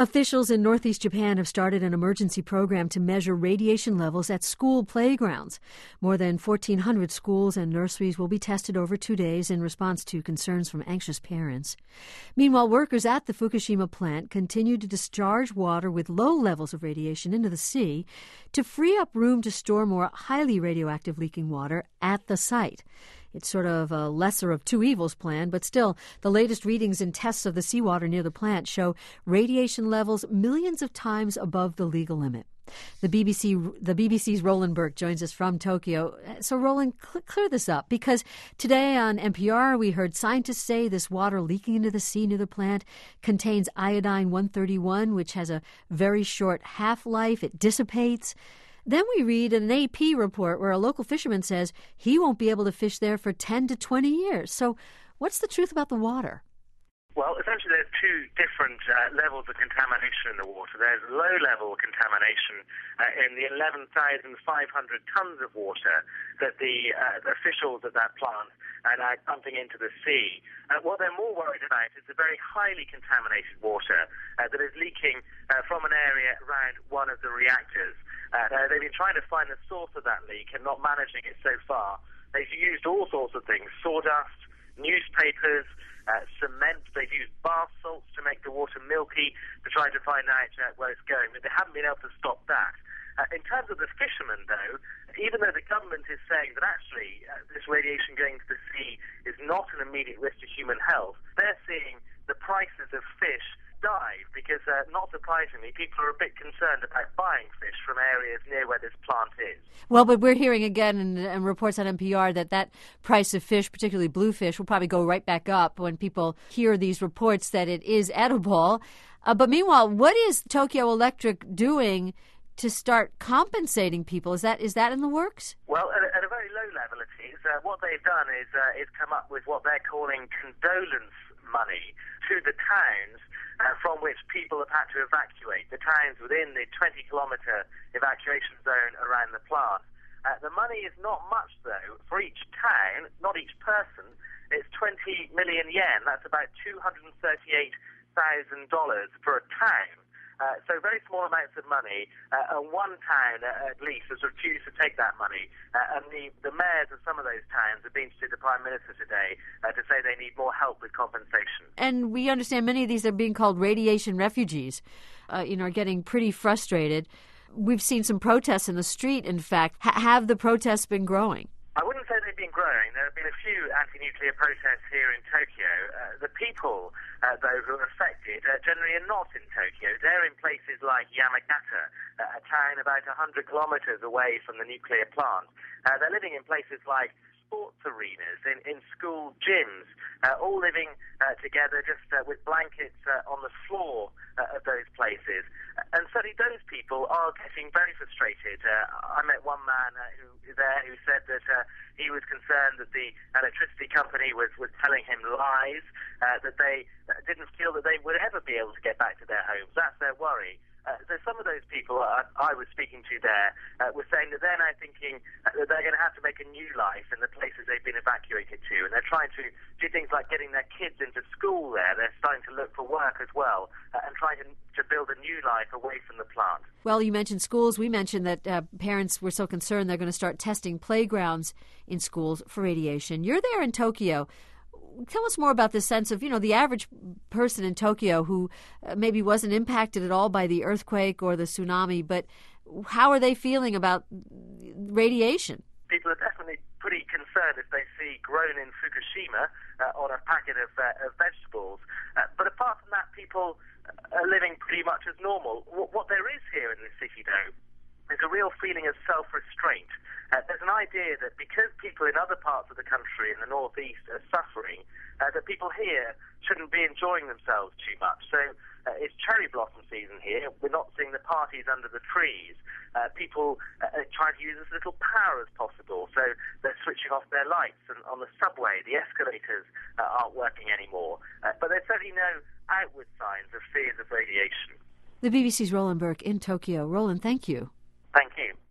Officials in northeast Japan have started an emergency program to measure radiation levels at school playgrounds. More than 1,400 schools and nurseries will be tested over 2 days in response to concerns from anxious parents. Meanwhile, workers at the Fukushima plant continue to discharge water with low levels of radiation into the sea to free up room to store more highly radioactive leaking water at the site. It's sort of a lesser of two evils plan, but still, the latest readings and tests of the seawater near the plant show radiation levels millions of times above the legal limit. The BBC's Roland Burke joins us from Tokyo. So, Roland, clear this up, because today on NPR we heard scientists say this water leaking into the sea near the plant contains iodine-131, which has a very short half-life. It dissipates. Then we read an AP report where a local fisherman says he won't be able to fish there for 10 to 20 years. So what's the truth about the water? Well, essentially there's two different levels of contamination in the water. There's low-level contamination in the 11,500 tons of water that the officials at that plant are now dumping into the sea. What they're more worried about is the very highly contaminated water that is leaking from an area around one of the reactors. They've been trying to find the source of that leak and not managing it so far. They've used all sorts of things: sawdust, newspapers, cement. They've used bath salts to make the water milky to try to find out where it's going, but they haven't been able to stop that. In terms of the fishermen, though, even though the government is saying that actually this radiation going to the sea is not an immediate risk to human health, they're seeing the prices of fish dive because, not surprisingly, people are a bit concerned about buying fish from areas near where this plant is. Well, but we're hearing again in reports on NPR that price of fish, particularly bluefish, will probably go right back up when people hear these reports that it is edible. But meanwhile, what is Tokyo Electric doing to start compensating people? Is that in the works? Well, at a very low level it is. What they've done is come up with what they're calling condolence money to the towns from which people have had to evacuate, the towns within the 20-kilometre evacuation zone around the plant. The money is not much, though. For each town, not each person, it's 20 million yen. That's about $238,000 for a town. So very small amounts of money, and one town at least has refused to take that money. And the mayors of some of those towns have been to see the Prime Minister today to say they need more help with compensation. And we understand many of these are being called radiation refugees, are getting pretty frustrated. We've seen some protests in the street, in fact. Have the protests been growing? I wouldn't say they've been growing. There have been a few anti-nuclear protests here in Tokyo. The people, though, who are affected generally are not in Tokyo. They're in places like Yamagata, a town about 100 kilometers away from the nuclear plant. They're living in places like sports arenas, in school gyms, all living together just with blankets on the floor of those places. And certainly those people are getting very frustrated. I met one man who said that he was concerned that the electricity company was telling him lies, that they didn't feel that they would ever be able to get back to their homes. That's their worry. So some of those people I was speaking to there were saying that they're now thinking that they're going to have to make a new life in the places they've been evacuated to, and they're trying to do things like getting their kids into school there. They're starting to look for work as well, and trying to build a new life away from the plant. Well, you mentioned schools. We mentioned that parents were so concerned they're going to start testing playgrounds in schools for radiation. You're there in Tokyo. Tell us more about this sense of, the average person in Tokyo who maybe wasn't impacted at all by the earthquake or the tsunami, but how are they feeling about radiation? People are definitely pretty concerned if they see grown in Fukushima on a packet of vegetables. But apart from that, people are living pretty much as normal. What there is here in this city, though, is a real feeling of self-restraint. There's an idea that because people in other parts of the country, in the northeast, are suffering, that people here shouldn't be enjoying themselves too much. So it's cherry blossom season here. We're not seeing the parties under the trees. People are trying to use as little power as possible. So they're switching off their lights. And on the subway, the escalators aren't working anymore. But there's certainly no outward signs of fears of radiation. The BBC's Roland Burke in Tokyo. Roland, thank you. Thank you.